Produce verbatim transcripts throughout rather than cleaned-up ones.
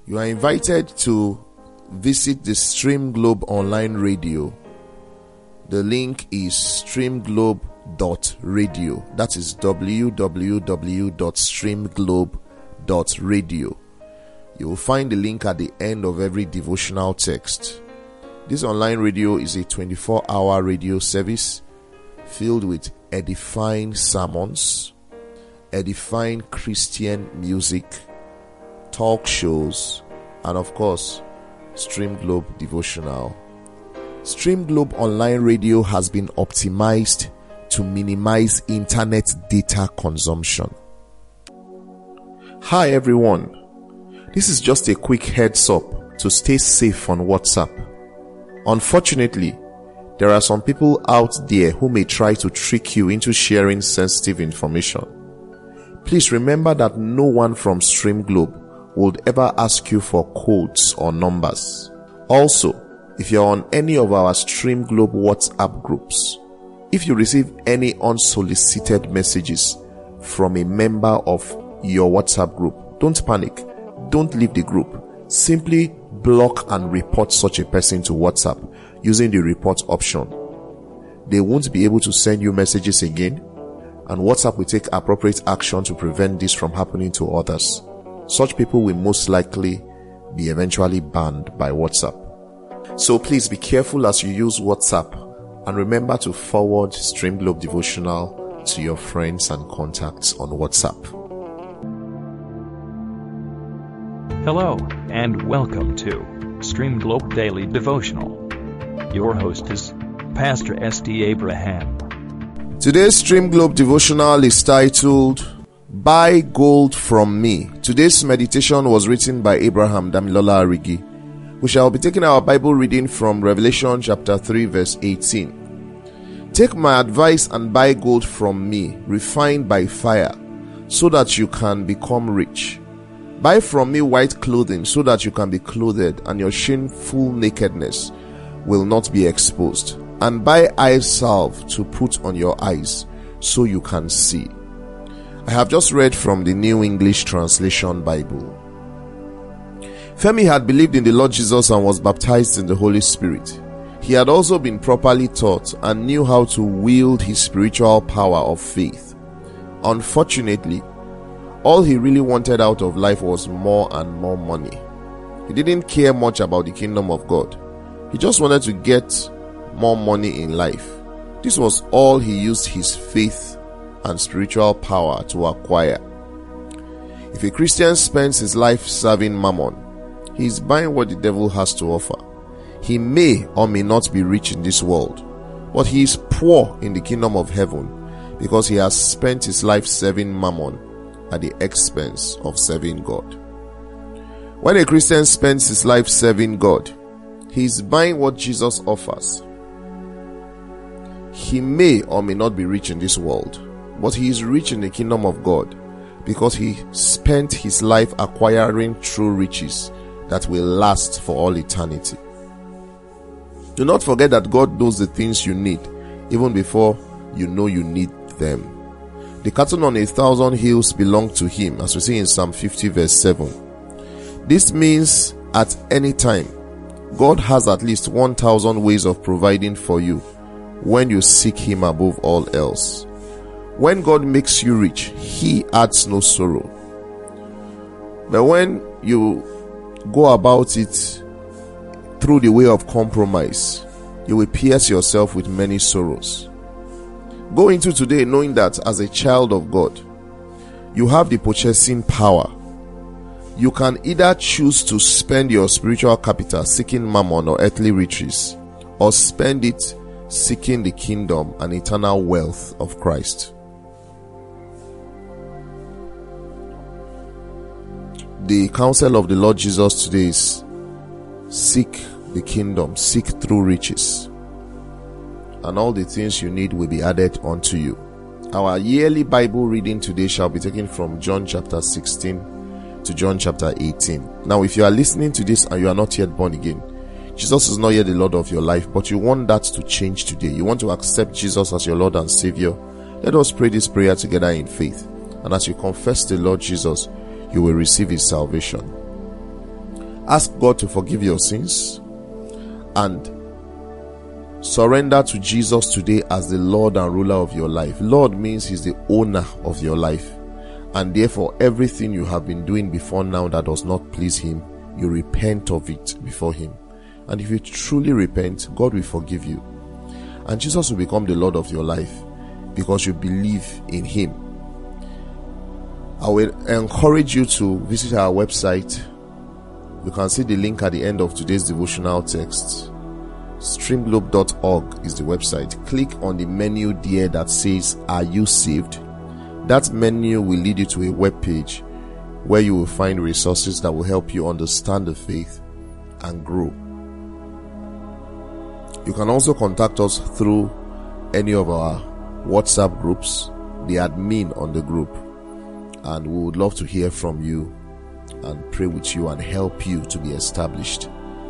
You are invited to visit the Stream Globe online radio. The link is stream globe dot radio. That is w w w dot stream globe dot radio. You will find the link at the end of every devotional text. This online radio is a twenty-four hour radio service filled with edifying sermons, edifying Christian music, talk shows, and of course, Stream Globe devotional. Stream Globe online radio has been optimized to minimize internet data consumption. Hi everyone, this is just a quick heads up to stay safe on WhatsApp. Unfortunately, there are some people out there who may try to trick you into sharing sensitive information. Please remember that no one from Stream Globe would ever ask you for codes or numbers. Also, if you're on any of our Stream Globe WhatsApp groups, if you receive any unsolicited messages from a member of your WhatsApp group, don't panic. Don't leave the group. Simply block and report such a person to WhatsApp using the report option. They won't be able to send you messages again, and WhatsApp will take appropriate action to prevent this from happening to others. Such people will most likely be eventually banned by WhatsApp. So please be careful as you use WhatsApp, and remember to forward Stream Globe devotional to your friends and contacts on WhatsApp. Hello, and welcome to Stream Globe Daily Devotional. Your host is Pastor S D Abraham. Today's Stream Globe devotional is titled, Buy Gold From Me. Today's meditation was written by Abraham Damilola Arigi. We shall be taking our Bible reading from Revelation chapter three verse eighteen. Take my advice and buy gold from me, refined by fire, so that you can become rich. Buy from me white clothing, so that you can be clothed, and your shameful nakedness will not be exposed. And buy eye salve to put on your eyes, so you can see. I have just read from the New English Translation Bible. Femi had believed in the Lord Jesus and was baptized in the Holy Spirit. He had also been properly taught and knew how to wield his spiritual power of faith. Unfortunately, all he really wanted out of life was more and more money. He didn't care much about the kingdom of God. He just wanted to get more money in life. This was all he used his faith and spiritual power to acquire. If a Christian spends his life serving mammon, he is buying what the devil has to offer. He may or may not be rich in this world, but he is poor in the kingdom of heaven because he has spent his life serving mammon at the expense of serving God. When a Christian spends his life serving God, he is buying what Jesus offers. He may or may not be rich in this world, but he is rich in the kingdom of God because he spent his life acquiring true riches that will last for all eternity. Do not forget that God knows the things you need even before you know you need them. The cattle on a thousand hills belong to him, as we see in Psalm fifty verse seven. This means at any time, God has at least one thousand ways of providing for you when you seek him above all else. When God makes you rich, he adds no sorrow. But when you go about it through the way of compromise, you will pierce yourself with many sorrows. Go into today knowing that as a child of God, you have the purchasing power. You can either choose to spend your spiritual capital seeking mammon or earthly riches, or spend it seeking the kingdom and eternal wealth of Christ. The counsel of the Lord Jesus today is seek the kingdom, seek through riches, and all the things you need will be added unto you. Our yearly Bible reading today shall be taken from John chapter sixteen to John chapter eighteen. Now, if you are listening to this and you are not yet born again, Jesus is not yet the Lord of your life, but you want that to change today. You want to accept Jesus as your Lord and Savior. Let us pray this prayer together in faith. And as you confess the Lord Jesus, you will receive his salvation. Ask God to forgive your sins and surrender to Jesus today as the Lord and ruler of your life. Lord means He's the owner of your life, and therefore everything you have been doing before now that does not please Him, you repent of it before Him. And if you truly repent, God will forgive you, and Jesus will become the Lord of your life because you believe in Him. I will encourage you to visit our website. You can see the link at the end of today's devotional text. stream globe dot org is the website. Click on the menu there that says, "Are you saved?" That menu will lead you to a web page where you will find resources that will help you understand the faith and grow. You can also contact us through any of our WhatsApp groups, the admin on the group, and we would love to hear from you and pray with you and help you to be established.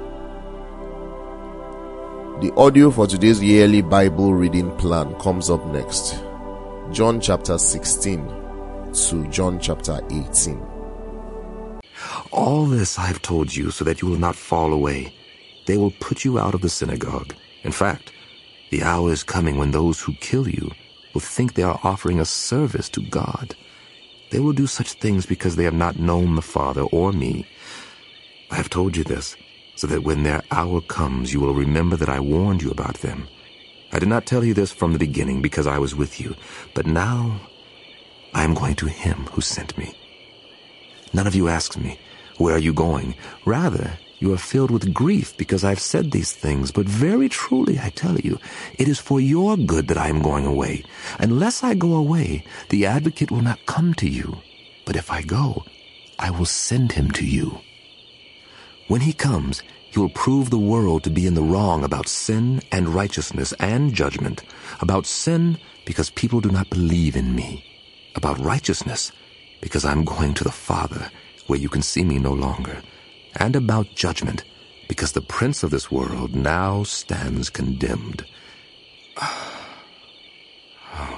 The audio for today's yearly Bible reading plan comes up next. John chapter sixteen to John chapter eighteen. All this I have told you so that you will not fall away. They will put you out of the synagogue. In fact, the hour is coming when those who kill you will think they are offering a service to God. They will do such things because they have not known the Father or me. I have told you this, so that when their hour comes, you will remember that I warned you about them. I did not tell you this from the beginning because I was with you, but now I am going to Him who sent me. None of you asks me, "Where are you going?" Rather, you are filled with grief because I have said these things, but very truly I tell you, it is for your good that I am going away. Unless I go away, the Advocate will not come to you. But if I go, I will send Him to you. When He comes, He will prove the world to be in the wrong about sin and righteousness and judgment. About sin, because people do not believe in me. About righteousness, because I am going to the Father, where you can see me no longer. And about judgment, because the prince of this world now stands condemned. Oh,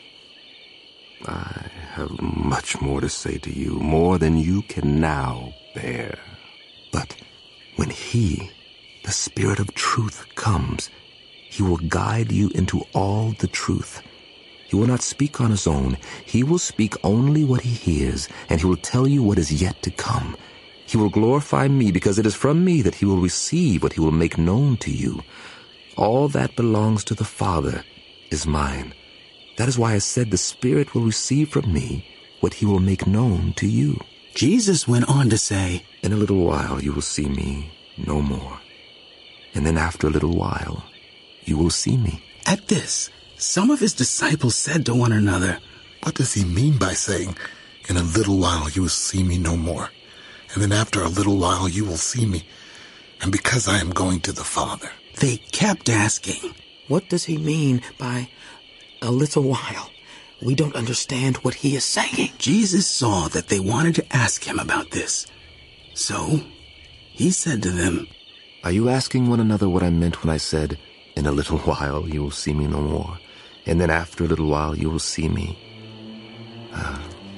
I have much more to say to you, more than you can now bear. But when He, the Spirit of truth, comes, He will guide you into all the truth. He will not speak on His own. He will speak only what He hears, and He will tell you what is yet to come. He will glorify me, because it is from me that He will receive what He will make known to you. All that belongs to the Father is mine. That is why I said the Spirit will receive from me what He will make known to you. Jesus went on to say, "In a little while you will see me no more. And then after a little while you will see me." At this, some of His disciples said to one another, "What does He mean by saying, 'In a little while you will see me no more'? And then after a little while you will see me, and because I am going to the Father." They kept asking, "What does He mean by a little while? We don't understand what He is saying." Jesus saw that they wanted to ask Him about this. So He said to them, "Are you asking one another what I meant when I said, 'In a little while you will see me no more, and then after a little while you will see me'? Ah.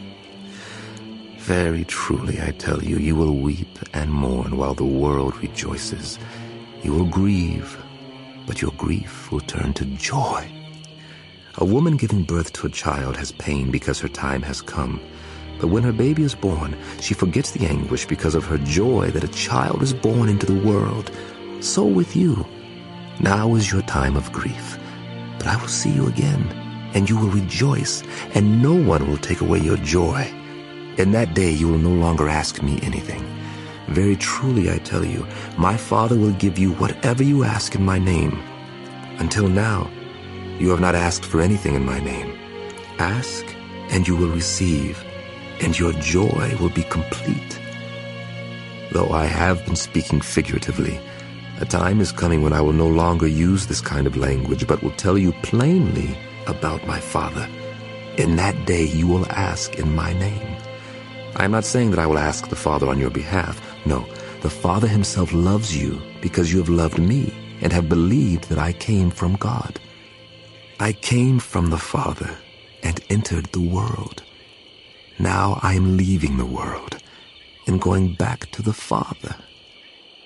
Very truly, I tell you, you will weep and mourn while the world rejoices. You will grieve, but your grief will turn to joy. A woman giving birth to a child has pain because her time has come. But when her baby is born, she forgets the anguish because of her joy that a child is born into the world. So with you. Now is your time of grief. But I will see you again, and you will rejoice, and no one will take away your joy. In that day you will no longer ask me anything. Very truly I tell you, my Father will give you whatever you ask in my name. Until now, you have not asked for anything in my name. Ask, and you will receive, and your joy will be complete. Though I have been speaking figuratively, a time is coming when I will no longer use this kind of language, but will tell you plainly about my Father. In that day you will ask in my name. I am not saying that I will ask the Father on your behalf. No, the Father Himself loves you because you have loved me and have believed that I came from God. I came from the Father and entered the world. Now I am leaving the world and going back to the Father.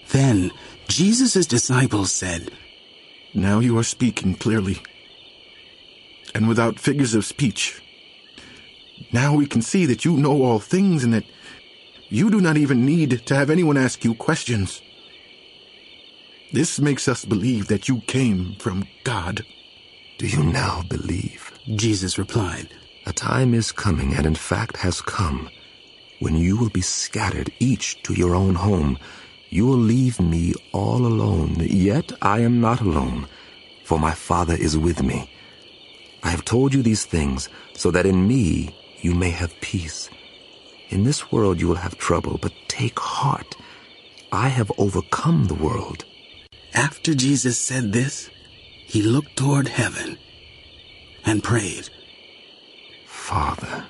Then Jesus' disciples said, "Now you are speaking clearly, and without figures of speech. Now we can see that you know all things and that you do not even need to have anyone ask you questions. This makes us believe that you came from God." Do you now believe? Jesus replied, "A time is coming, and in fact has come, when you will be scattered each to your own home. You will leave me all alone, yet I am not alone, for my Father is with me. I have told you these things so that in me you may have peace. In this world you will have trouble, but take heart. I have overcome the world." After Jesus said this, he looked toward heaven and prayed, "Father,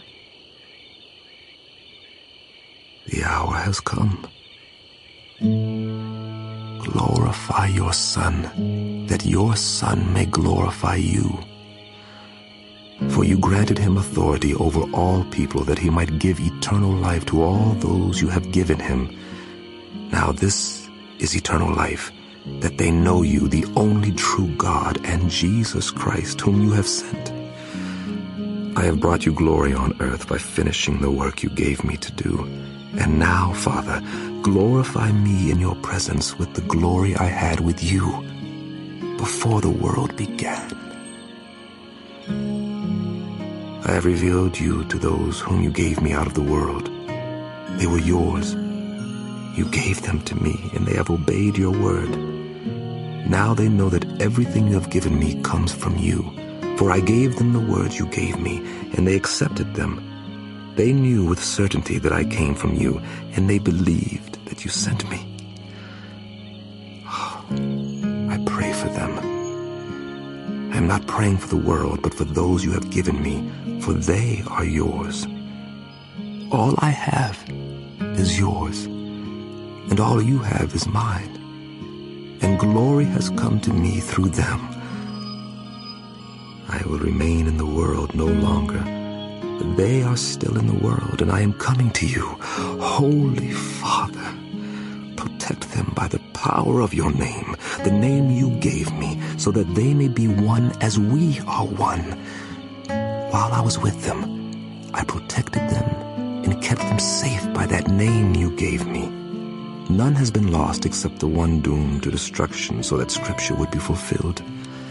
the hour has come. Glorify your Son, that your Son may glorify you. For you granted him authority over all people, that he might give eternal life to all those you have given him. Now this is eternal life, that they know you, the only true God, and Jesus Christ, whom you have sent. I have brought you glory on earth by finishing the work you gave me to do. And now, Father, glorify me in your presence with the glory I had with you before the world began. I have revealed you to those whom you gave me out of the world. They were yours. You gave them to me, and they have obeyed your word. Now they know that everything you have given me comes from you. For I gave them the words you gave me, and they accepted them. They knew with certainty that I came from you, and they believed that you sent me. I pray for them. I am not praying for the world, but for those you have given me, for they are yours. All I have is yours, and all you have is mine, and glory has come to me through them. I will remain in the world no longer, but they are still in the world, and I am coming to you. Holy Father, protect them by the power of your name, the name you gave me, so that they may be one as we are one. While I was with them, I protected them and kept them safe by that name you gave me. None has been lost except the one doomed to destruction, so that Scripture would be fulfilled.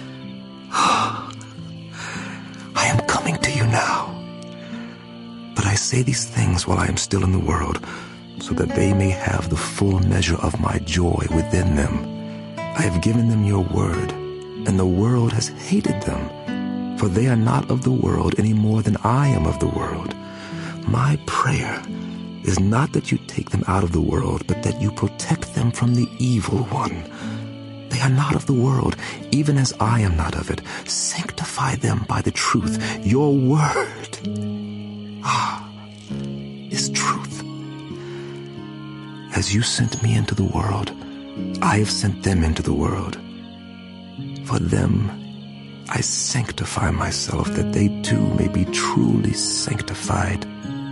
I am coming to you now. But I say these things while I am still in the world, so that they may have the full measure of my joy within them. I have given them your word, and the world has hated them, for they are not of the world any more than I am of the world. My prayer is not that you take them out of the world, but that you protect them from the evil one. They are not of the world, even as I am not of it. Sanctify them by the truth. Your word ah, is truth. As you sent me into the world, I have sent them into the world. For them I sanctify myself, that they too may be truly sanctified.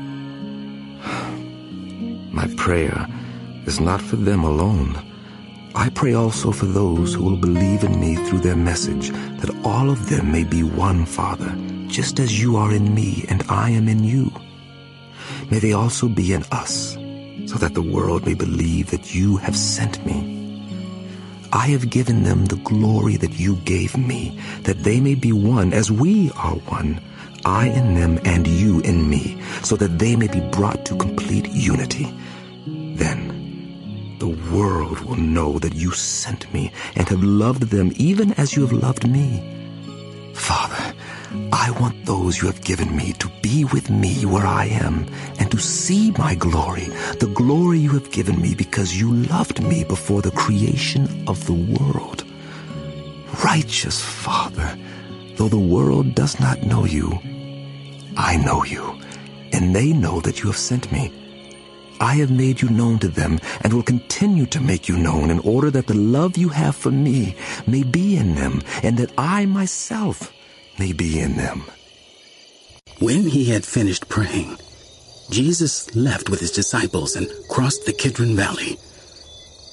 My prayer is not for them alone. I pray also for those who will believe in me through their message, that all of them may be one, Father, just as you are in me and I am in you. May they also be in us, so that the world may believe that you have sent me. I have given them the glory that you gave me, that they may be one as we are one, I in them and you in me, so that they may be brought to complete unity. Then the world will know that you sent me and have loved them even as you have loved me. Father, I want those you have given me to be with me where I am and to see my glory, the glory you have given me because you loved me before the creation of the world. Righteous Father, though the world does not know you, I know you, and they know that you have sent me. I have made you known to them and will continue to make you known in order that the love you have for me may be in them and that I myself may be in them. When he had finished praying, Jesus left with his disciples and crossed the Kidron Valley. On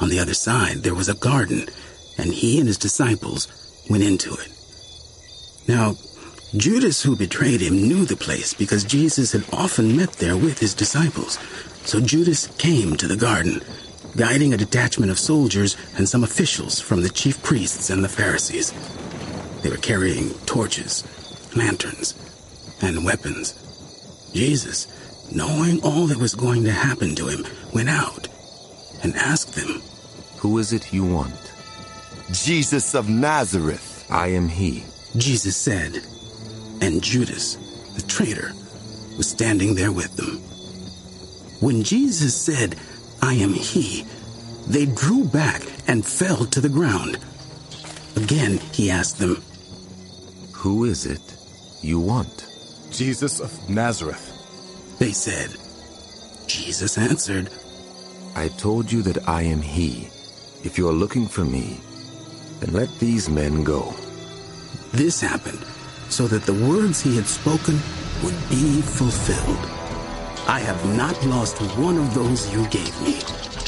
On the other side, there was a garden, and he and his disciples went into it. Now, Judas, who betrayed him, knew the place because Jesus had often met there with his disciples. So Judas came to the garden, guiding a detachment of soldiers and some officials from the chief priests and the Pharisees. They were carrying torches, lanterns, and weapons. Jesus, knowing all that was going to happen to him, went out and asked them, "Who is it you want?" "Jesus of Nazareth." "I am he." Jesus said, and Judas, the traitor, was standing there with them. When Jesus said, "I am he," they drew back and fell to the ground. Again, he asked them, "Who is it you want?" "Jesus of Nazareth." They said. Jesus answered, "I told you that I am he. If you are looking for me, then let these men go." This happened so that the words he had spoken would be fulfilled. "I have not lost one of those you gave me."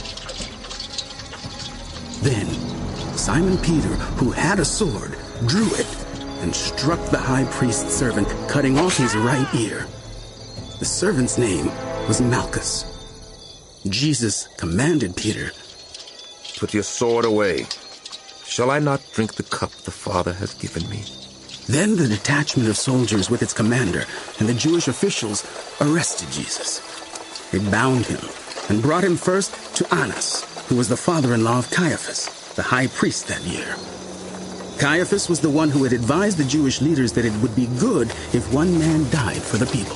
Then Simon Peter, who had a sword, drew it and struck the high priest's servant, cutting off his right ear. The servant's name was Malchus. Jesus commanded Peter, "Put your sword away. Shall I not drink the cup the Father has given me?" Then the detachment of soldiers with its commander and the Jewish officials arrested Jesus. They bound him and brought him first to Annas, who was the father-in-law of Caiaphas, the high priest that year. Caiaphas was the one who had advised the Jewish leaders that it would be good if one man died for the people.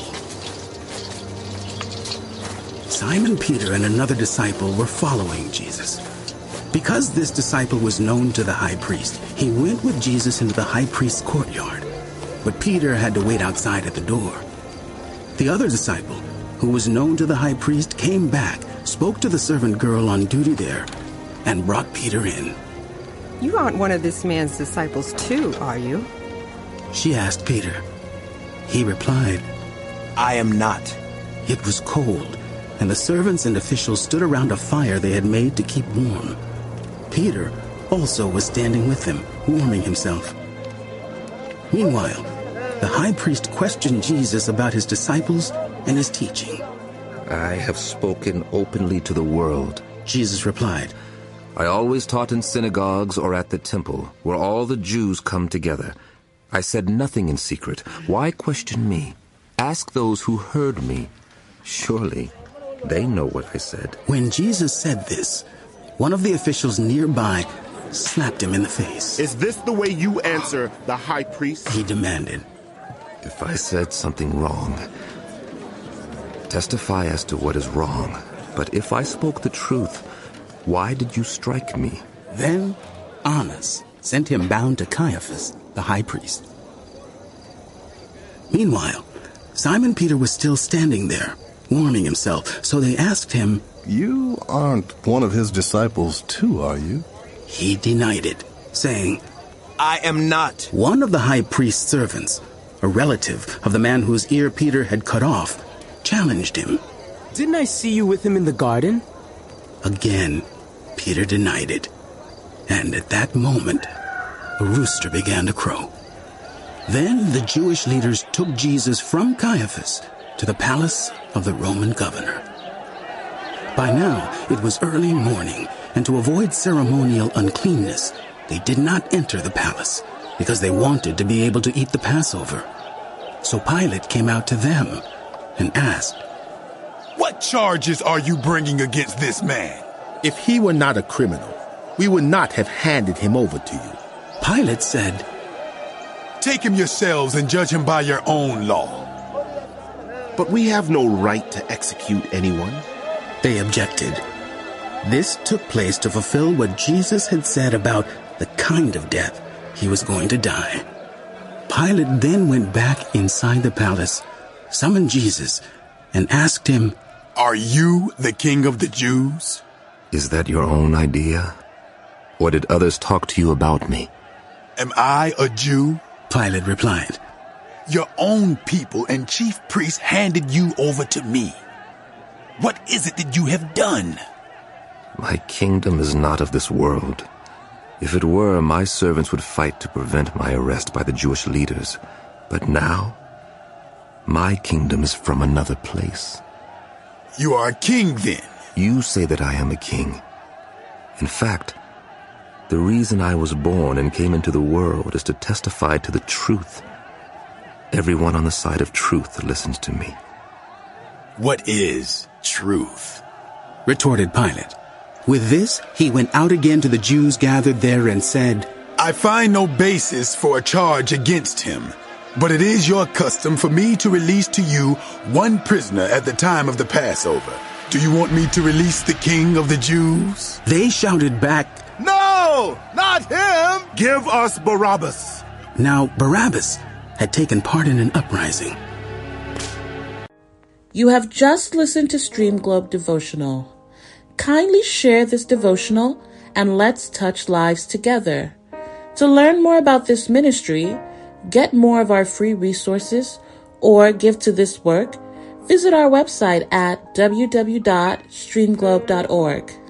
Simon Peter and another disciple were following Jesus. Because this disciple was known to the high priest, he went with Jesus into the high priest's courtyard. But Peter had to wait outside at the door. The other disciple, who was known to the high priest, came back, spoke to the servant girl on duty there, and brought Peter in. "You aren't one of this man's disciples too, are you?" She asked Peter. He replied, "I am not." It was cold, and the servants and officials stood around a fire they had made to keep warm. Peter also was standing with them, warming himself. Meanwhile, the high priest questioned Jesus about his disciples and his teaching. "I have spoken openly to the world," Jesus replied. "I always taught in synagogues or at the temple, where all the Jews come together. I said nothing in secret. Why question me? Ask those who heard me. Surely they know what I said." When Jesus said this, one of the officials nearby slapped him in the face. "Is this the way you answer the high priest?" he demanded. "If I said something wrong, testify as to what is wrong. But if I spoke the truth, why did you strike me?" Then Annas sent him bound to Caiaphas, the high priest. Meanwhile, Simon Peter was still standing there, warming himself, so they asked him, "You aren't one of his disciples too, are you?" He denied it, saying, "I am not." One of the high priest's servants, a relative of the man whose ear Peter had cut off, challenged him. "Didn't I see you with him in the garden?" Again, Peter denied it. And at that moment, a rooster began to crow. Then the Jewish leaders took Jesus from Caiaphas to the palace of the Roman governor. By now, it was early morning, and to avoid ceremonial uncleanness, they did not enter the palace because they wanted to be able to eat the Passover. So Pilate came out to them and asked, "What charges are you bringing against this man?" "If he were not a criminal, we would not have handed him over to you." Pilate said, "Take him yourselves and judge him by your own law." "But we have no right to execute anyone." They objected. This took place to fulfill what Jesus had said about the kind of death he was going to die. Pilate then went back inside the palace, summoned Jesus, and asked him, "Are you the king of the Jews?" "Is that your own idea? Or did others talk to you about me?" "Am I a Jew?" Pilate replied. "Your own people and chief priests handed you over to me. What is it that you have done?" My kingdom is not of this world. If it were, my servants would fight to prevent my arrest by the Jewish leaders. But now, my kingdom is from another place. You are a king, then? You say that I am a king. In fact, the reason I was born and came into the world is to testify to the truth. Everyone on the side of truth listens to me. What is truth? Retorted Pilate. With this, he went out again to the Jews gathered there and said, I find no basis for a charge against him, but it is your custom for me to release to you one prisoner at the time of the Passover. Do you want me to release the king of the Jews? They shouted back, No, not him! Give us Barabbas. Now Barabbas had taken part in an uprising. You have just listened to Stream Globe Devotional. Kindly share this devotional and let's touch lives together. To learn more about this ministry, get more of our free resources, or give to this work, visit our website at w w w dot stream globe dot org.